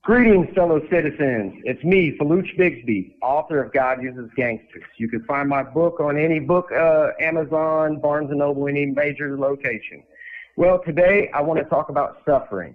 Greetings, fellow citizens. It's me, Faluch Bigsby, author of God Uses Gangsters. You can find my book on any book, Amazon, Barnes & Noble, any major location. Well, today I want to talk about suffering.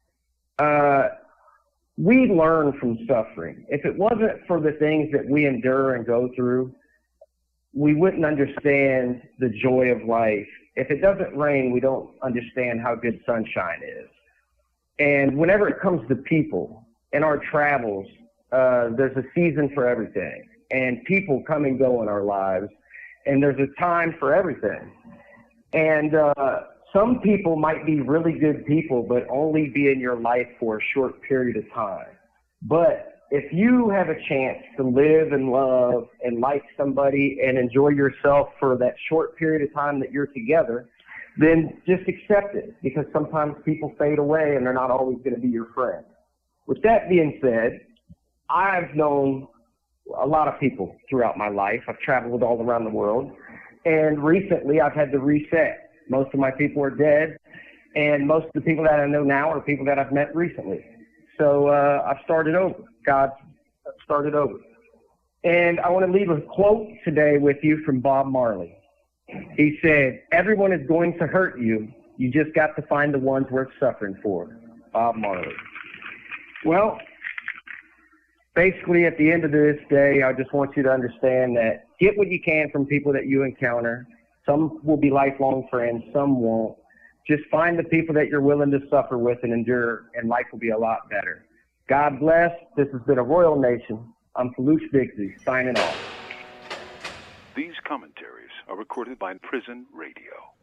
We learn from suffering. If it wasn't for the things that we endure and go through, we wouldn't understand the joy of life. If it doesn't rain, we don't understand how good sunshine is. And whenever it comes to people in our travels, there's a season for everything. And people come and go in our lives, and there's a time for everything. And some people might be really good people, but only be in your life for a short period of time. But if you have a chance to live and love and like somebody and enjoy yourself for that short period of time that you're together, then just accept it, because sometimes people fade away and they're not always going to be your friend. With that being said, I've known a lot of people throughout my life. I've traveled all around the world, and recently I've had to reset. Most of my people are dead, and most of the people that I know now are people that I've met recently. So I've started over. God started over. And I want to leave a quote today with you from Bob Marley. He said, "Everyone is going to hurt you. You just got to find the ones worth suffering for." Bob Marley. Well, basically at the end of this day, I just want you to understand that get what you can from people that you encounter. Some will be lifelong friends, some won't. Just find the people that you're willing to suffer with and endure, and life will be a lot better. God bless. This has been a Royal Nation. I'm Faluch Bigsby, signing off. These commentaries are recorded by Prison Radio.